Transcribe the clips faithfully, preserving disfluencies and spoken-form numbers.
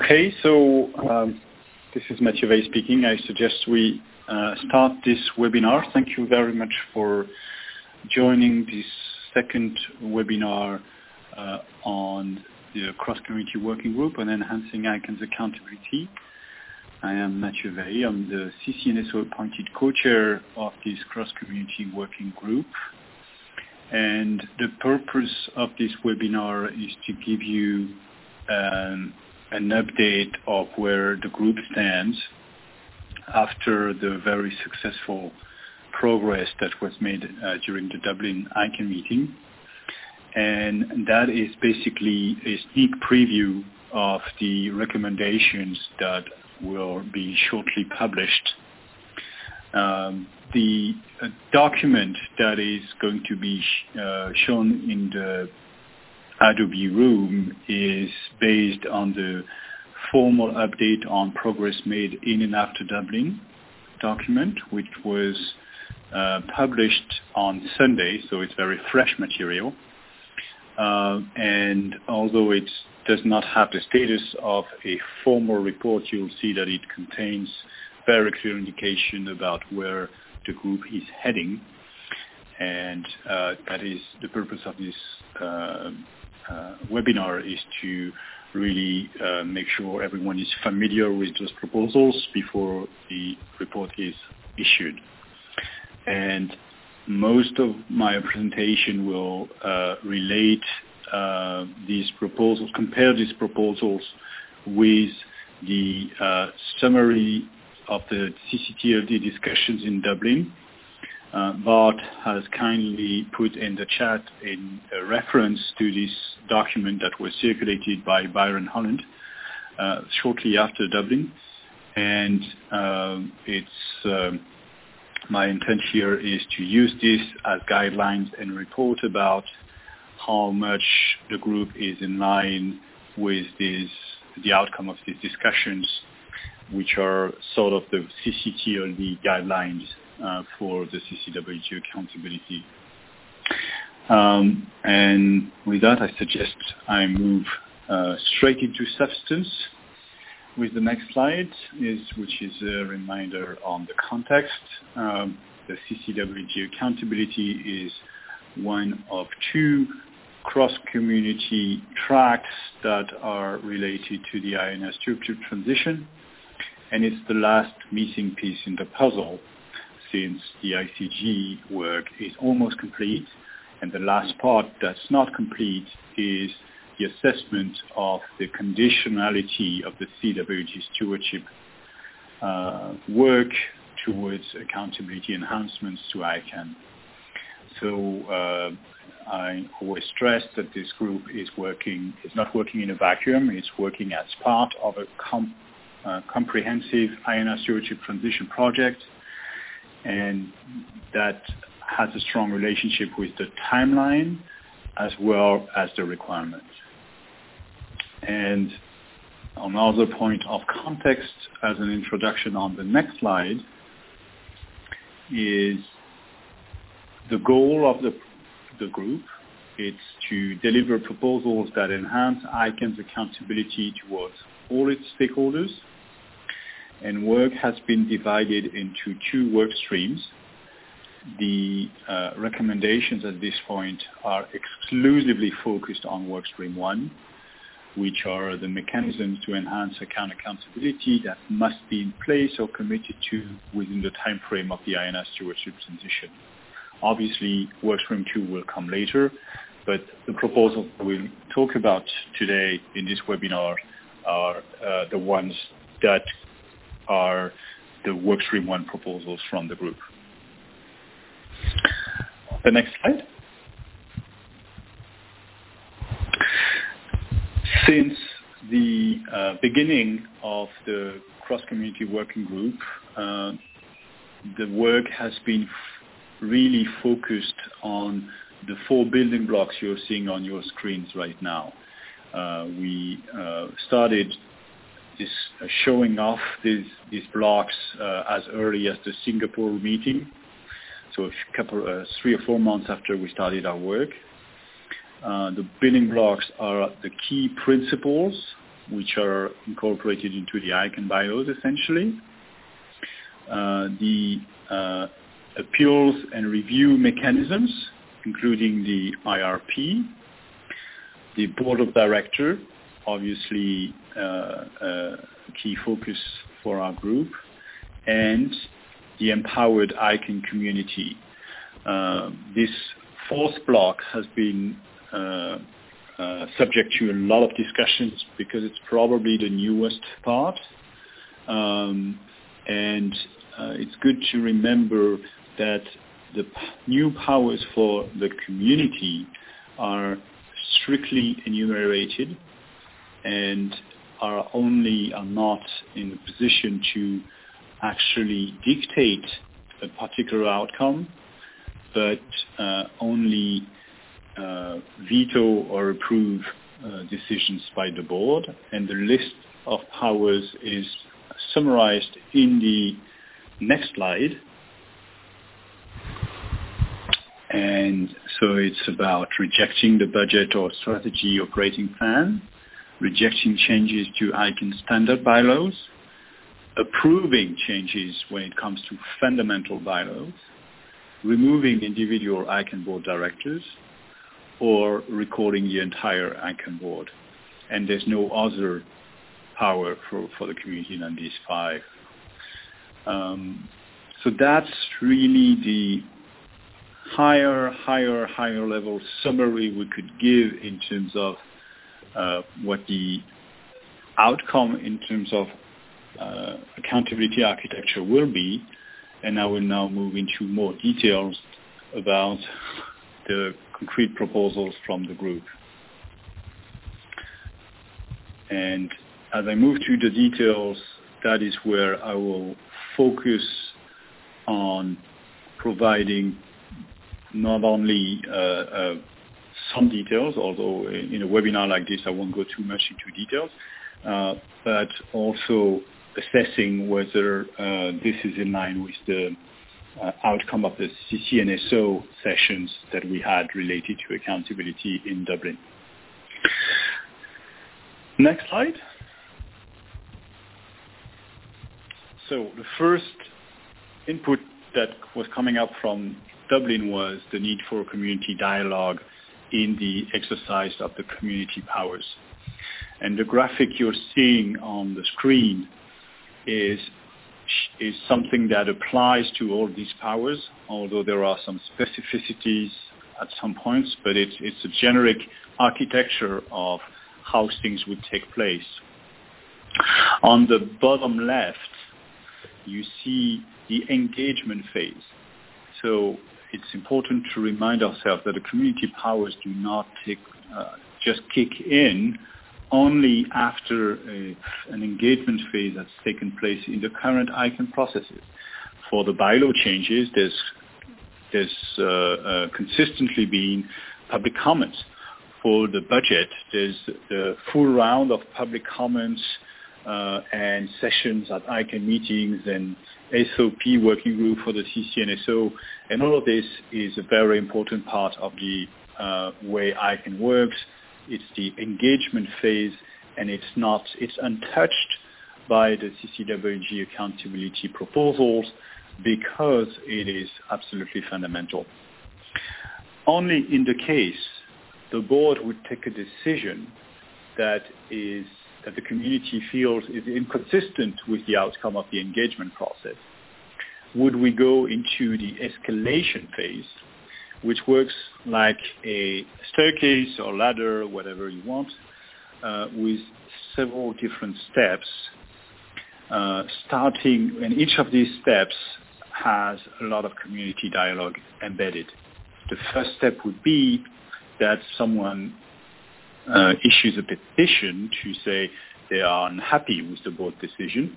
Okay, so um, this is Mathieu Weil speaking. I suggest we uh, start this webinar. Thank you very much for joining this second webinar uh, on the cross-community working group on enhancing I CAN's accountability. I am Mathieu Weil. I'm the C C N S O appointed co-chair of this cross-community working group. And the purpose of this webinar is to give you um, an update of where the group stands after the very successful progress that was made uh, during the Dublin I CAN meeting. And that is basically a sneak preview of the recommendations that will be shortly published. Um, the uh, document that is going to be sh- uh, shown in the Adobe room is based on the formal update on progress made in and after Dublin document, which was uh, published on Sunday, so it's very fresh material. Uh, and although it does not have the status of a formal report, you'll see that it contains very clear indication about where the group is heading. And uh, that is the purpose of this uh, uh, webinar, is to really uh, make sure everyone is familiar with those proposals before the report is issued. And most of my presentation will uh, relate uh, these proposals, compare these proposals with the uh, summary of the C C T L D discussions in Dublin. Uh, Bart has kindly put in the chat in a reference to this document that was circulated by Byron Holland uh, shortly after Dublin. And uh, it's uh, my intent here is to use this as guidelines and report about how much the group is in line with this, the outcome of these discussions, which are sort of the C C T L D guidelines uh, for the C C W G accountability. Um, and with that, I suggest I move uh, straight into substance with the next slide, is, which is a reminder on the context. Um, the C C W G accountability is one of two cross-community tracks that are related to the I N S stewardship transition. And it's the last missing piece in the puzzle, since the I C G work is almost complete. And the last part that's not complete is the assessment of the conditionality of the C W G stewardship uh, work towards accountability enhancements to I CAN. So uh, I always stress that this group is working, is not working in a vacuum, it's working as part of a comp Uh, comprehensive I N S stewardship transition project, and that has a strong relationship with the timeline as well as the requirements. And another point of context as an introduction on the next slide is the goal of the, the group. It's to deliver proposals that enhance I CAN's accountability towards all its stakeholders, and work has been divided into two work streams. The uh, recommendations at this point are exclusively focused on work stream one, which are the mechanisms to enhance account accountability that must be in place or committed to within the time frame of the I N S stewardship transition. Obviously, work stream two will come later, but the proposals we'll talk about today in this webinar are uh, the ones that are the workstream one proposals from the group. The next slide. Since the uh, beginning of the cross-community working group, uh, the work has been f- really focused on the four building blocks you're seeing on your screens right now. Uh, we uh, started this uh, showing off these, these blocks uh, as early as the Singapore meeting, so a couple, uh, three or four months after we started our work. Uh, the building blocks are the key principles which are incorporated into the ICANN bylaws, essentially. Uh, the uh, appeals and review mechanisms, including the I R P, the board of directors, obviously uh, a key focus for our group, and the empowered ICANN community. Uh, this fourth block has been uh, uh, subject to a lot of discussions because it's probably the newest part. Um, and uh, it's good to remember that the p- new powers for the community are strictly enumerated and are only are not in a position to actually dictate a particular outcome, but uh, only uh, veto or approve uh, decisions by the board. And the list of powers is summarized in the next slide. And so it's about rejecting the budget or strategy operating plan, rejecting changes to ICANN standard bylaws, approving changes when it comes to fundamental bylaws, removing individual ICANN board directors, or recording the entire ICANN board. And there's no other power for, for the community than these five. Um, so that's really the higher, higher, higher level summary we could give in terms of uh, what the outcome in terms of uh, accountability architecture will be. And I will now move into more details about the concrete proposals from the group. And as I move to the details, that is where I will focus on providing not only uh, uh, some details, although in a webinar like this I won't go too much into details, uh, but also assessing whether uh, this is in line with the uh, outcome of the C C N S O sessions that we had related to accountability in Dublin. Next slide. So the first input that was coming up from Dublin was the need for community dialogue in the exercise of the community powers. And the graphic you're seeing on the screen is, is something that applies to all these powers, although there are some specificities at some points, but it's, it's a generic architecture of how things would take place. On the bottom left, you see the engagement phase. So it's important to remind ourselves that the community powers do not take, uh, just kick in only after a, an engagement phase has taken place in the current ICANN processes. For the bylaw changes, there's, there's uh, uh, consistently been public comments. For the budget, there's the full round of public comments uh, and sessions at ICANN meetings and S O P working group for the C C N S O, and all of this is a very important part of the uh, way ICANN works. It's the engagement phase, and it's not, it's untouched by the C C W G accountability proposals because it is absolutely fundamental. Only in the case the board would take a decision that is that the community feels is inconsistent with the outcome of the engagement process, would we go into the escalation phase, which works like a staircase or ladder, whatever you want, uh, with several different steps, uh, starting, and each of these steps has a lot of community dialogue embedded. The first step would be that someone uh, issues a petition to say they are unhappy with the board decision.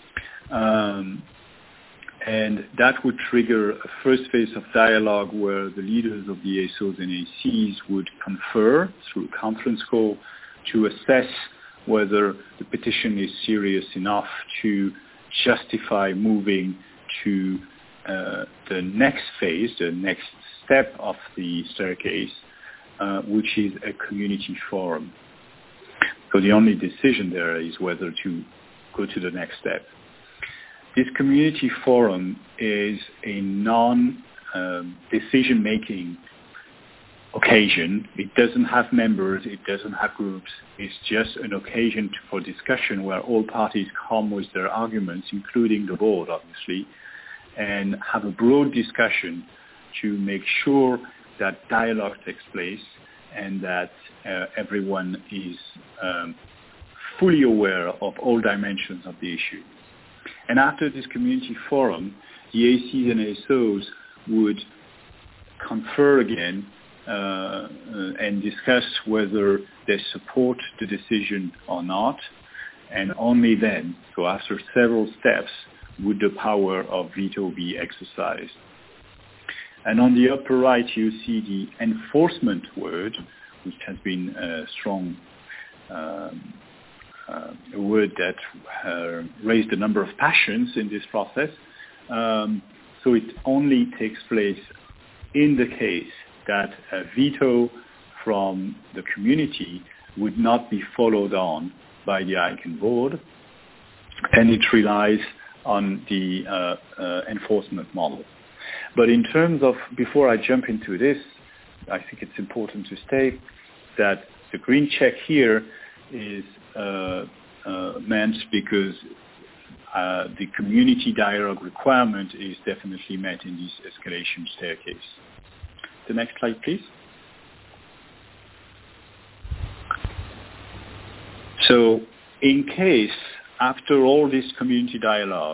Um, and that would trigger a first phase of dialogue where the leaders of the A S Os and A Cs would confer through a conference call to assess whether the petition is serious enough to justify moving to uh, the next phase, the next step of the staircase, Uh, which is a community forum. So the only decision there is whether to go to the next step. This community forum is a non-decision-making occasion. It doesn't have members, it doesn't have groups. It's just an occasion to, for discussion where all parties come with their arguments, including the board, obviously, and have a broad discussion to make sure that dialogue takes place and that uh, everyone is um, fully aware of all dimensions of the issue. And after this community forum, the A Cs and A S Os would confer again uh, uh, and discuss whether they support the decision or not, and only then, so after several steps, would the power of veto be exercised. And on the upper right, you see the enforcement word, which has been a strong um, uh, a word that uh, raised a number of passions in this process. Um, so it only takes place in the case that a veto from the community would not be followed on by the I C A N board, and it relies on the uh, uh, enforcement model. But in terms of, before I jump into this, I think it's important to state that the green check here is uh, uh, meant because uh, the community dialogue requirement is definitely met in this escalation staircase. The next slide, please. So in case, after all this community dialogue,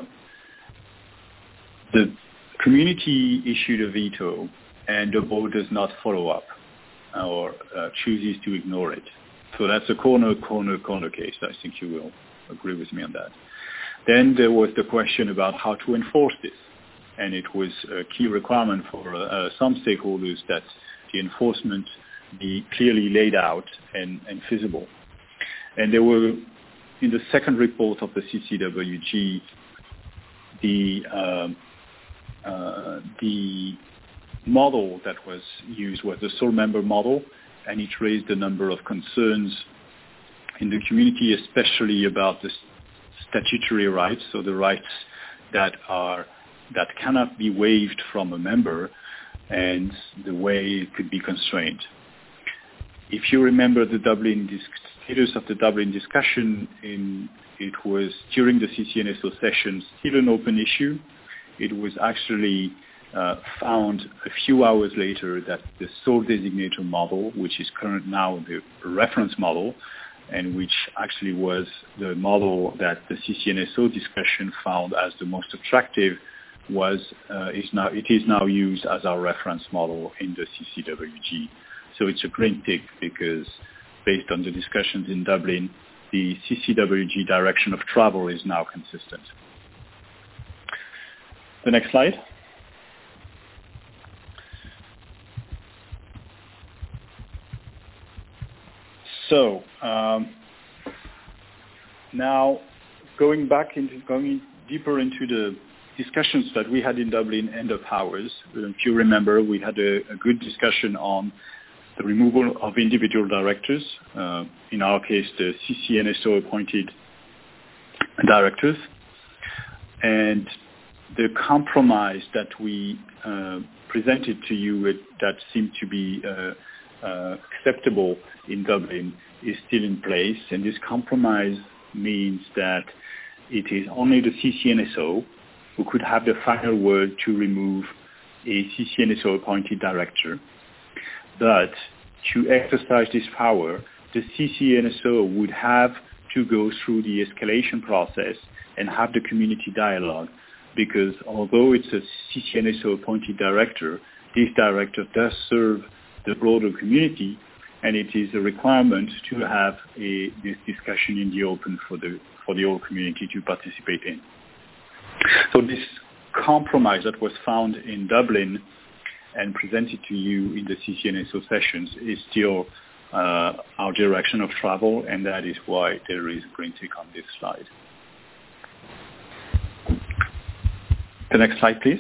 the community issued a veto and the board does not follow up or uh, chooses to ignore it. So that's a corner, corner, corner case. I think you will agree with me on that. Then there was the question about how to enforce this. And it was a key requirement for uh, some stakeholders that the enforcement be clearly laid out and, and feasible. And there were, in the second report of the C C W G, the um, uh, the model that was used was the sole member model, and it raised a number of concerns in the community, especially about the statutory rights, so the rights that are that cannot be waived from a member, and the way it could be constrained. If you remember the Dublin dis- status of the Dublin discussion, in, it was during the C C N S O session still an open issue. It was actually uh, found a few hours later that the sole designator model, which is current now the reference model, and which actually was the model that the C C N S O discussion found as the most attractive, was uh, is now it is now used as our reference model in the C C W G. So it's a green tick because based on the discussions in Dublin, the C C W G direction of travel is now consistent. The next slide. So um, now going back into going deeper into the discussions that we had in Dublin end of hours. If you remember, we had a, a good discussion on the removal of individual directors, uh, in our case the C C N S O appointed directors, and the compromise that we uh, presented to you with, that seemed to be uh, uh, acceptable in Dublin is still in place, and this compromise means that it is only the C C N S O who could have the final word to remove a C C N S O appointed director. But to exercise this power, the C C N S O would have to go through the escalation process and have the community dialogue, because although it's a C C N S O appointed director, this director does serve the broader community, and it is a requirement to have a, this discussion in the open for the for the whole community to participate in. So this compromise that was found in Dublin and presented to you in the C C N S O sessions is still uh, our direction of travel, and that is why there is a green tick on this slide. The next slide, please.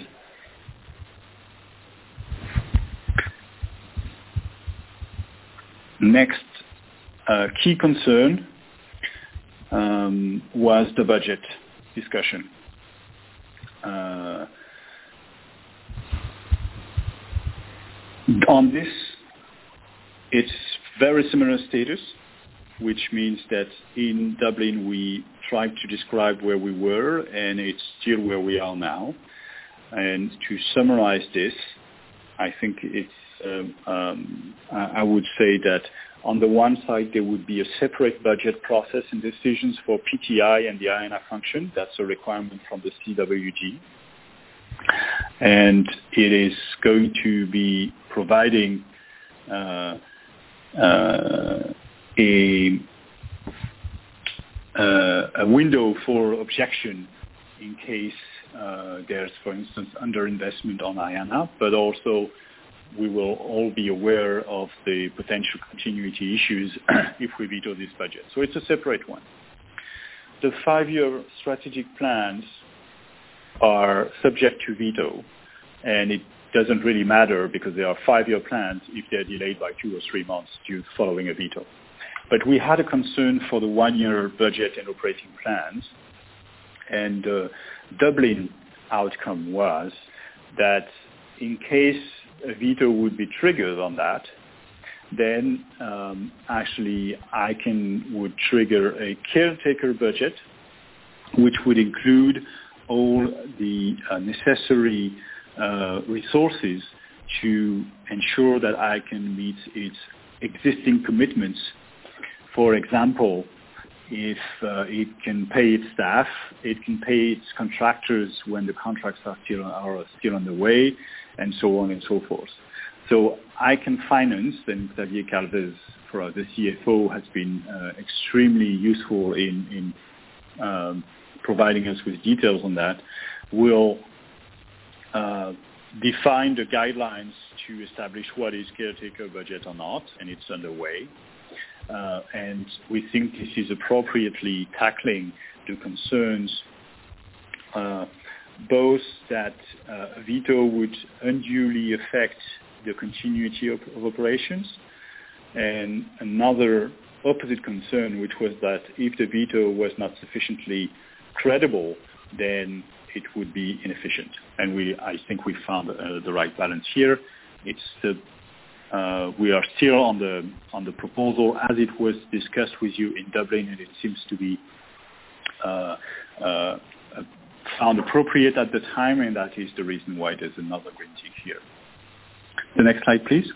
Next uh, key concern um, was the budget discussion. Uh, on this, it's very similar status, which means that in Dublin we tried to describe where we were, and it's still where we are now. And to summarize this, I think it's, um, um, I would say that on the one side there would be a separate budget process and decisions for P T I and the I N A function. That's a requirement from the C W G. And it is going to be providing uh, uh, a, uh, a window for objection in case uh, there's, for instance, underinvestment on I N A, but also we will all be aware of the potential continuity issues if we veto this budget. So it's a separate one. The five-year strategic plans are subject to veto, and it doesn't really matter because they are five-year plans if they're delayed by two or three months due following a veto. But we had a concern for the one-year budget and operating plans, and the Dublin outcome was that in case a veto would be triggered on that, then um, actually I C A N would trigger a caretaker budget, which would include all the uh, necessary uh, resources to ensure that I C A N meets its existing commitments. For example, if uh, it can pay its staff, it can pay its contractors when the contracts are still are still on the way, and so on and so forth. So I C A N Finance, and Xavier Calvez, for the C F O, has been uh, extremely useful in, in um, providing us with details on that, will uh, define the guidelines to establish what is caretaker budget or not, and it's underway. Uh, and we think this is appropriately tackling the concerns uh, both that uh, a veto would unduly affect the continuity of, of operations, and another opposite concern, which was that if the veto was not sufficiently credible, then it would be inefficient. And we, I think we found uh, the right balance here. It's the Uh, we are still on the on the proposal as it was discussed with you in Dublin, and it seems to be uh, uh, found appropriate at the time, and that is the reason why there's another green tick here. The next slide, please.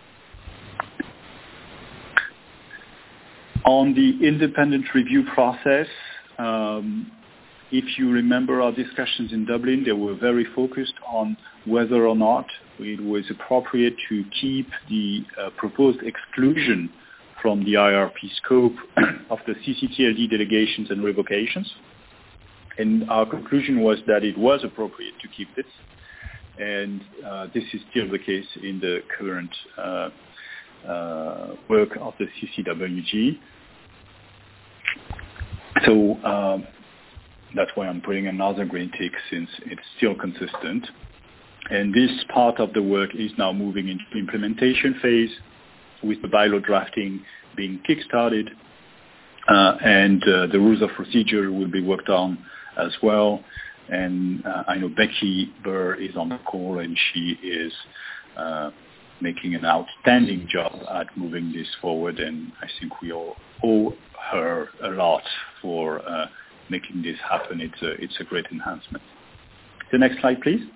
On the independent review process, um, if you remember our discussions in Dublin, they were very focused on whether or not it was appropriate to keep the uh, proposed exclusion from the I R P scope of the C C T L D delegations and revocations. And our conclusion was that it was appropriate to keep this. And uh, this is still the case in the current uh, uh, work of the C C W G. So um, that's why I'm putting another green tick, since it's still consistent. And this part of the work is now moving into the implementation phase, with the bylaw drafting being kick-started, uh, and uh, the rules of procedure will be worked on as well. And uh, I know Becky Burr is on the call, and she is uh, making an outstanding job at moving this forward, and I think we all owe her a lot for uh, making this happen. It's a, it's a great enhancement. The next slide, please.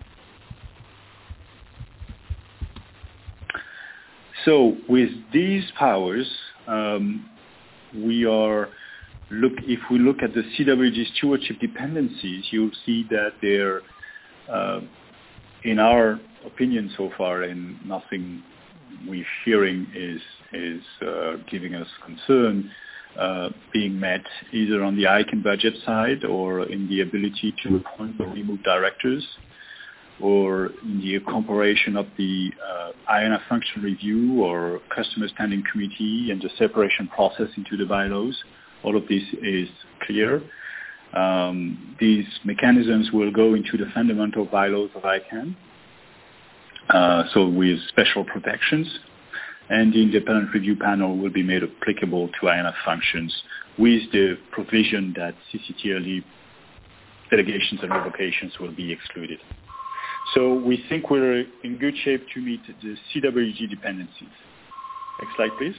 So with these powers, um, we are look. If we look at the C W G stewardship dependencies, you'll see that they're, uh, in our opinion so far, and nothing we're hearing is is uh, giving us concern, uh, being met either on the I C A N budget side, or in the ability to appoint or remove directors, or in the incorporation of the uh, I N A function review or customer standing committee and the separation process into the bylaws. All of this is clear. Um, these mechanisms will go into the fundamental bylaws of I C A N, uh, so with special protections. and the independent review panel will be made applicable to I N F functions with the provision that C C T L D delegations and revocations will be excluded. So we think we're in good shape to meet the C W G dependencies. Next slide, please.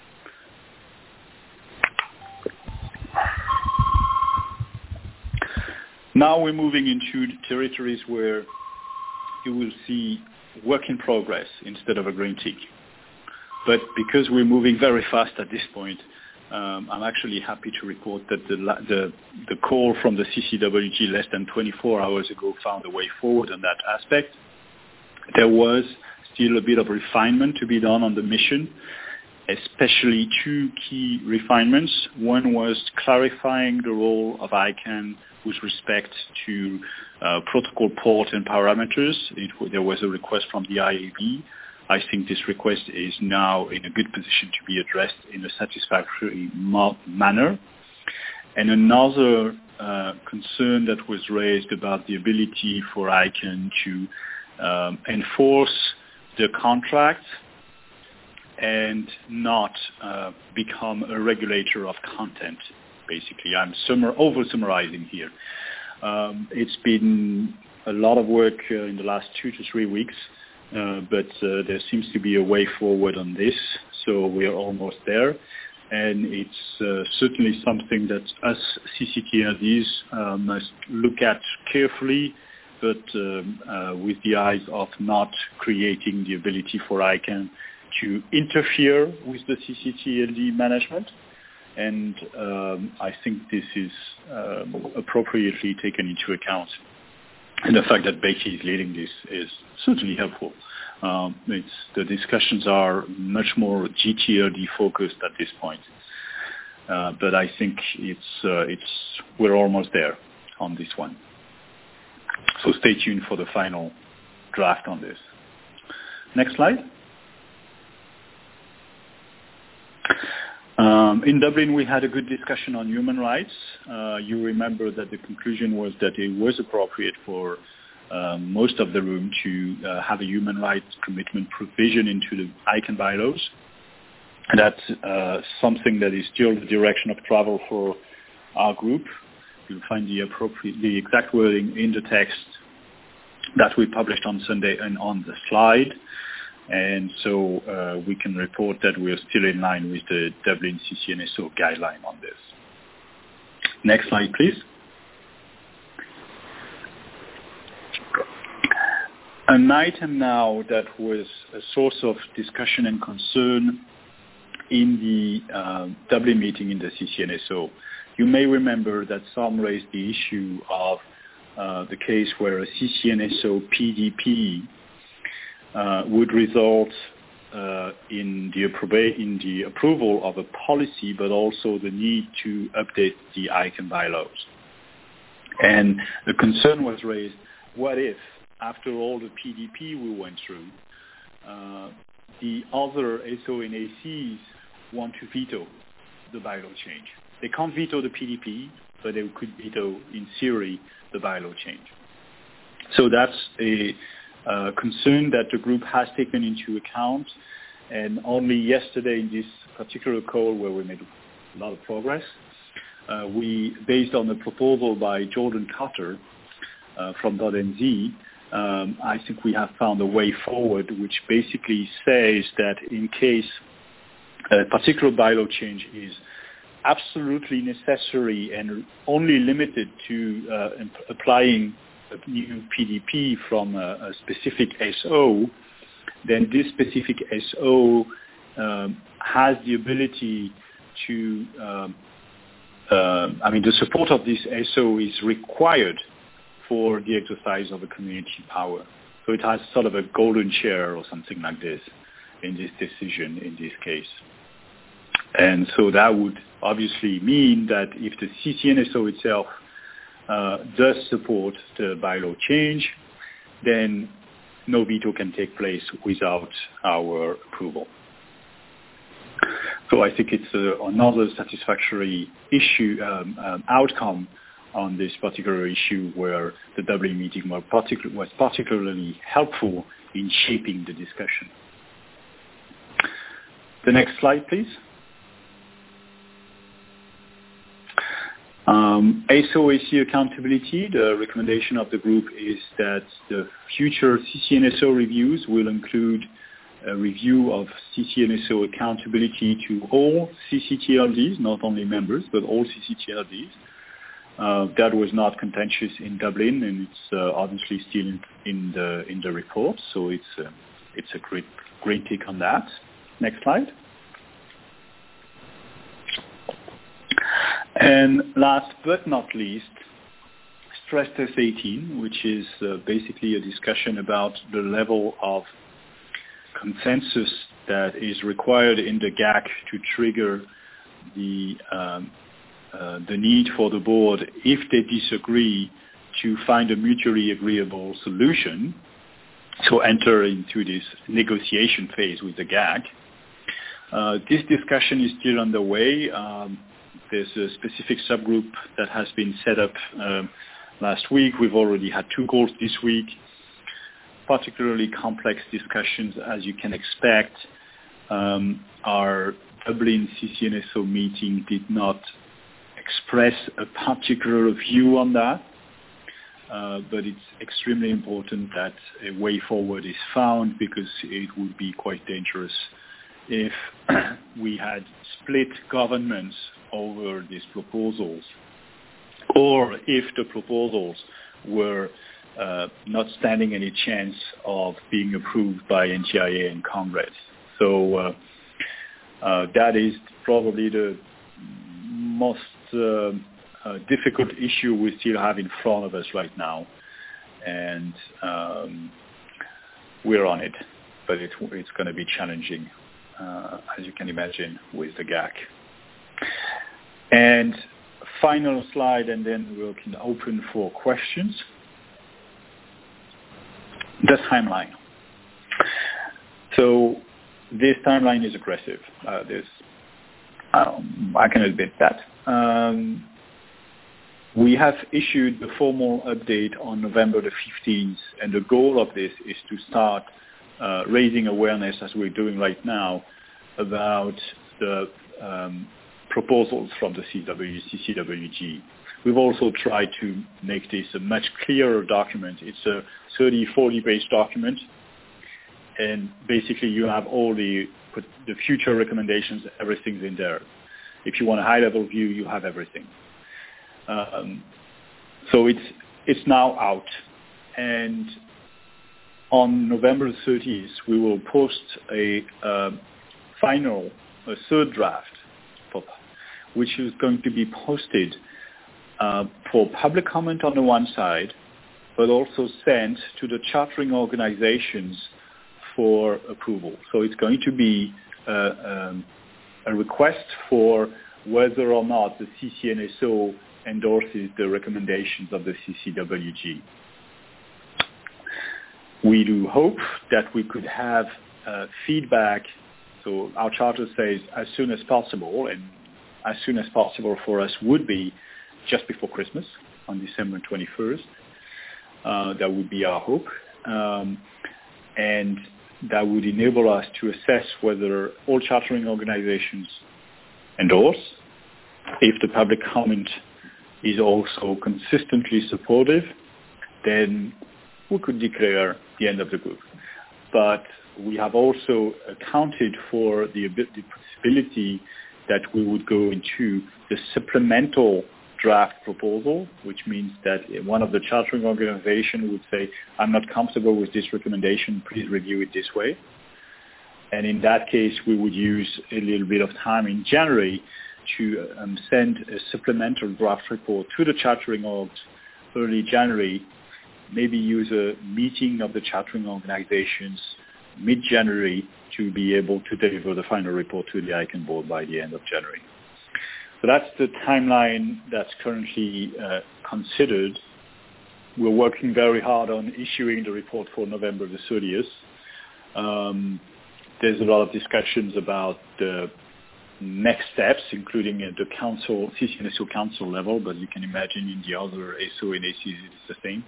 Now we're moving into territories where you will see work in progress instead of a green tick. But because we're moving very fast at this point, um, I'm actually happy to report that the, the, the call from the C C W G less than twenty-four hours ago found a way forward on that aspect. There was still a bit of refinement to be done on the mission, especially two key refinements. One was clarifying the role of I CANN with respect to uh, protocol port and parameters. It, there was a request from the I A B. I think this request is now in a good position to be addressed in a satisfactory manner. And another uh, concern that was raised about the ability for I CANN to um, enforce the contract and not uh, become a regulator of content. Basically, I'm summer, over-summarizing here. Um, it's been a lot of work uh, in the last two to three weeks, uh, but uh, there seems to be a way forward on this, so we are almost there. And it's uh, certainly something that us C C T L Ds uh, must look at carefully, but um, uh, with the eyes of not creating the ability for I CANN to interfere with the C C T L D management. And um, I think this is um, appropriately taken into account. And the fact that Becky is leading this is certainly helpful. Um, it's, the discussions are much more G T L D focused at this point. Uh, but I think it's, uh, it's, we're almost there on this one. So stay tuned for the final draft on this. Next slide. Um, in Dublin, we had a good discussion on human rights. Uh, you remember that the conclusion was that it was appropriate for uh, most of the room to uh, have a human rights commitment provision into the I CANN bylaws. And that's uh, something that is still the direction of travel for our group. You'll find the appropriate, the exact wording in the text that we published on Sunday and on the slide. And so uh, we can report that we are still in line with the Dublin C C N S O guideline on this. Next slide, please. An item now that was a source of discussion and concern in the uh, Dublin meeting in the C C N S O. You may remember that some raised the issue of uh, the case where a C C N S O P D P Uh, would result uh, in, the in the approval of a policy, but also the need to update the I CANN bylaws. And the concern was raised, what if, after all the P D P we went through, uh, the other S O and A Cs want to veto the bylaw change? They can't veto the P D P, but they could veto, in theory, the bylaw change. So that's a Uh, concern that the group has taken into account, and only yesterday in this particular call where we made a lot of progress, uh, we, based on a proposal by Jordan Carter uh, from .nz, um, I think we have found a way forward which basically says that in case a particular bylaw change is absolutely necessary and only limited to uh, imp- applying a new P D P from a, a specific S O, then this specific S O um, has the ability to, um, uh, I mean, the support of this S O is required for the exercise of a community power. So it has sort of a golden chair or something like this in this decision in this case. And so that would obviously mean that if the C C N S O itself Uh, does support the bylaw change, then no veto can take place without our approval. So I think it's uh, another satisfactory issue um, um, outcome on this particular issue where the Dublin meeting was, particu- was particularly helpful in shaping the discussion. The next slide, please. Um, A S O A C accountability, the recommendation of the group is that the future C C N S O reviews will include a review of C C N S O accountability to all C C T L Ds, not only members, but all C C T L Ds. Uh, that was not contentious in Dublin, and it's uh, obviously still in, in the in the report. So it's uh, it's a great great take on that. Next slide. And last but not least, stress test eighteen, which is uh, basically a discussion about the level of consensus that is required in the G A C to trigger the um, uh, the need for the board, if they disagree, to find a mutually agreeable solution, so enter into this negotiation phase with the G A C. Uh, this discussion is still underway. Um, there's a specific subgroup that has been set up um, last week. We've already had two calls this week. Particularly complex discussions, as you can expect. Um, our Dublin C C N S O meeting did not express a particular view on that, uh, but it's extremely important that a way forward is found, because it would be quite dangerous if we had split governments over these proposals, or if the proposals were Uh, not standing any chance of being approved by N T I A and Congress. So uh, uh, that is probably the most uh, uh, difficult issue we still have in front of us right now. And um, we're on it, but it, it's going to be challenging, uh, as you can imagine, with the G A C. And final slide, and then we can open for questions. The timeline. So this timeline is aggressive. Uh, this, um, I can admit that. Um, we have issued the formal update on November the fifteenth, and the goal of this is to start uh, raising awareness, as we're doing right now, about the um, proposals from the C C W G. We've also tried to make this a much clearer document. It's a thirty, forty page document, and basically you have all the the future recommendations, everything's in there. If you want a high-level view, you have everything. Um, so it's it's now out, and on November thirtieth, we will post a uh, final, a third draft, which is going to be posted Uh, for public comment on the one side, but also sent to the chartering organizations for approval. So it's going to be uh, um, a request for whether or not the C C N S O endorses the recommendations of the C C W G. We do hope that we could have uh, feedback. So our charter says as soon as possible, and as soon as possible for us would be just before Christmas, on December twenty-first. Uh, that would be our hope. Um, and that would enable us to assess whether all chartering organizations endorse. If the public comment is also consistently supportive, then we could declare the end of the group. But we have also accounted for the, the possibility that we would go into the supplemental draft proposal, which means that one of the chartering organizations would say, I'm not comfortable with this recommendation, please review it this way. And in that case, we would use a little bit of time in January to um, send a supplemental draft report to the chartering orgs early January, maybe use a meeting of the chartering organizations mid-January to be able to deliver the final report to the I C A N board by the end of January. So that's the timeline that's currently uh, considered. We're working very hard on issuing the report for November the thirtieth. Um, there's a lot of discussions about the next steps, including at the council, C C N S O council level, but you can imagine in the other A S O and A Cs it's the same.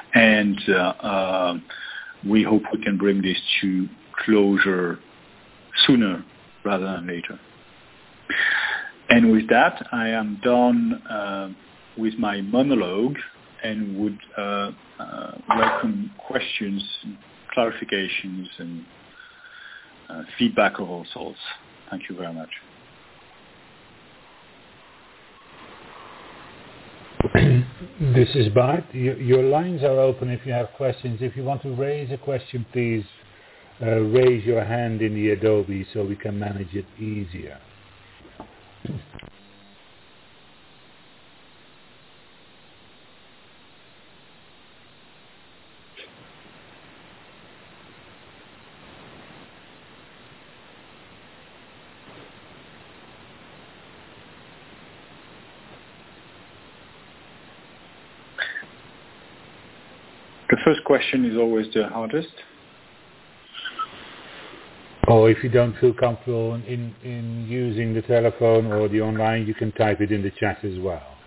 And uh, uh, we hope we can bring this to closure sooner rather than later. And with that, I am done uh, with my monologue and would uh, uh, welcome questions, clarifications, and uh, feedback of all sorts. Thank you very much. This is Bart. Your lines are open if you have questions. If you want to raise a question, please uh, raise your hand in the Adobe so we can manage it easier. The first question is always the hardest. Or if you don't feel comfortable in, in using the telephone or the online, you can type it in the chat as well.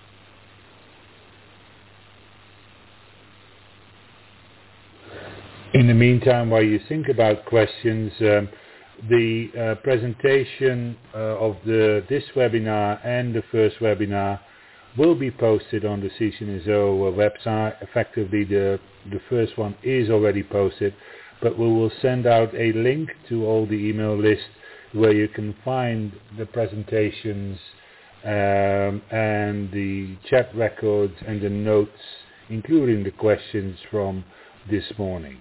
In the meantime, while you think about questions, um, the uh, presentation uh, of the this webinar and the first webinar will be posted on the C C N S O website. Effectively, the, the first one is already posted, but we will send out a link to all the email lists where you can find the presentations um, and the chat records and the notes, including the questions from this morning.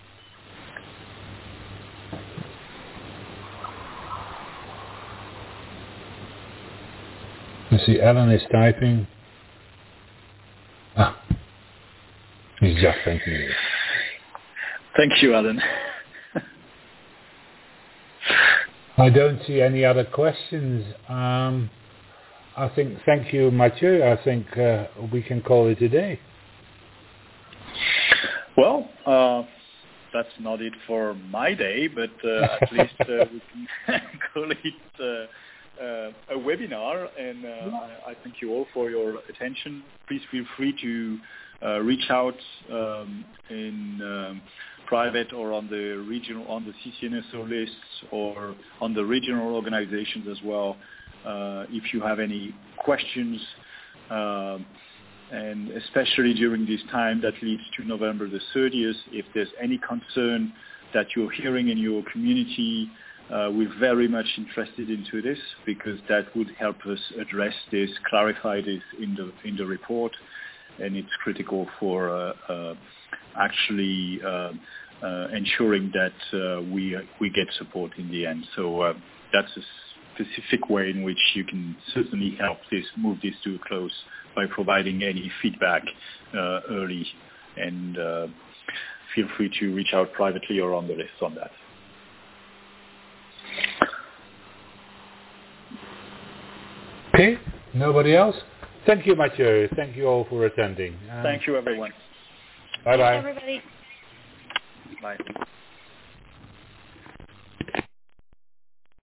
I see Alan is typing. Ah, he's just thanking you. Thank you, Alan. I don't see any other questions. Um, I think, thank you, Mathieu. I think uh, we can call it a day. Well, uh, that's not it for my day, but uh, at least uh, we can call it uh, Uh, a webinar, and uh, I, I thank you all for your attention. Please feel free to uh, reach out um, in um, private or on the regional, on the C C N S O lists or on the regional organizations as well. Uh, if you have any questions, uh, and especially during this time that leads to November the thirtieth, if there's any concern that you're hearing in your community, Uh, we're very much interested into this because that would help us address this, clarify this in the in the report, and it's critical for uh, uh, actually uh, uh, ensuring that uh, we uh, we get support in the end. So uh, that's a specific way in which you can certainly help this move this to a close by providing any feedback uh, early, and uh, feel free to reach out privately or on the list on that. Okay, nobody else? Thank you, Mathieu. Thank you all for attending. Um, Thank you, everyone. Bye-bye. Thanks, everybody. Bye.